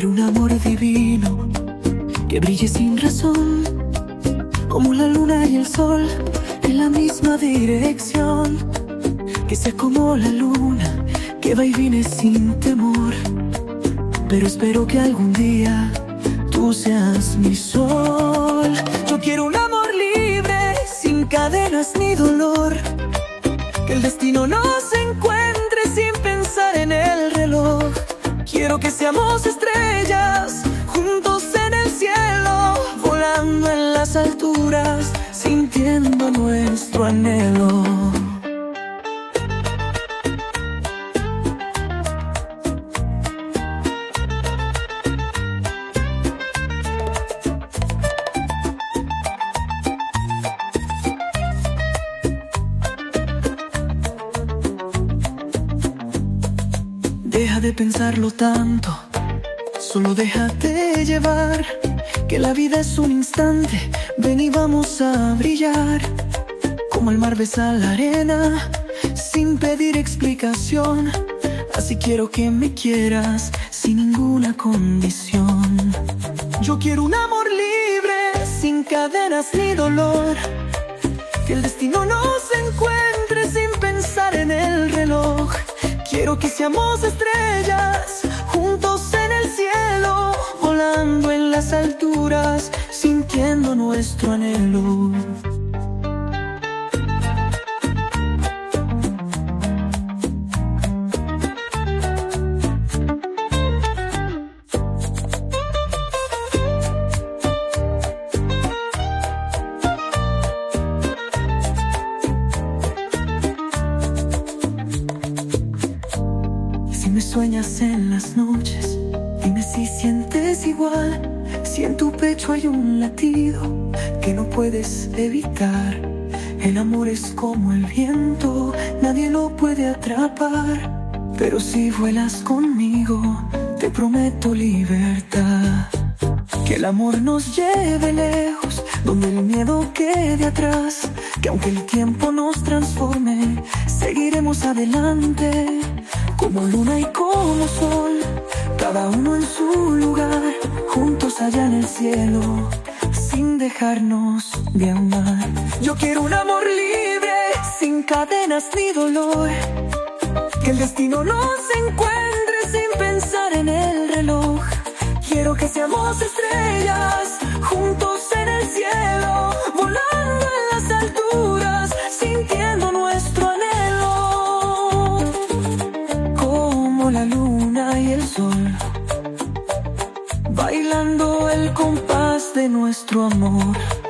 quiero un amor divino que brille sin razón, como la luna y el sol en la misma dirección. Que sea como la luna que va y viene sin temor. Pero espero que algún día tú seas mi sol. Yo quiero un amor libre, sin cadenas ni dolor. Que el destino nos encuentre sin pensar en el reloj. Quiero que seamos estrellas, juntos en el cielo, volando en las alturas, sintiendo nuestro anhelo. Deja de pensarlo tanto, solo déjate llevar. Que la vida es un instante, ven y vamos a brillar. Como el mar besa la arena, sin pedir explicación. Así quiero que me quieras, sin ninguna condición. Yo quiero un amor libre, sin cadenas ni dolor. Que el destino nos encuentre sin pensar en el reloj. Quiero que seamos estrellas, juntos en el cielo, volando en las alturas, sintiendo nuestro anhelo. Si me sueñas en las noches, dime si sientes igual. Si en tu pecho hay un latido que no puedes evitar. El amor es como el viento, nadie lo puede atrapar. Pero si vuelas conmigo, te prometo libertad. Que el amor nos lleve lejos, donde el miedo quede atrás. Que aunque el tiempo nos transforme, seguiremos adelante. Como luna y como sol, cada uno en su lugar, juntos allá en el cielo, sin dejarnos de amar. Yo quiero un amor libre, sin cadenas ni dolor. Que el destino nos encuentre sin pensar en el reloj. Quiero que seamos estrellas, juntos en el cielo, volando en las alturas, sintiendo nuestro anhelo. Como la luna y el sol, bailando el compás de nuestro amor.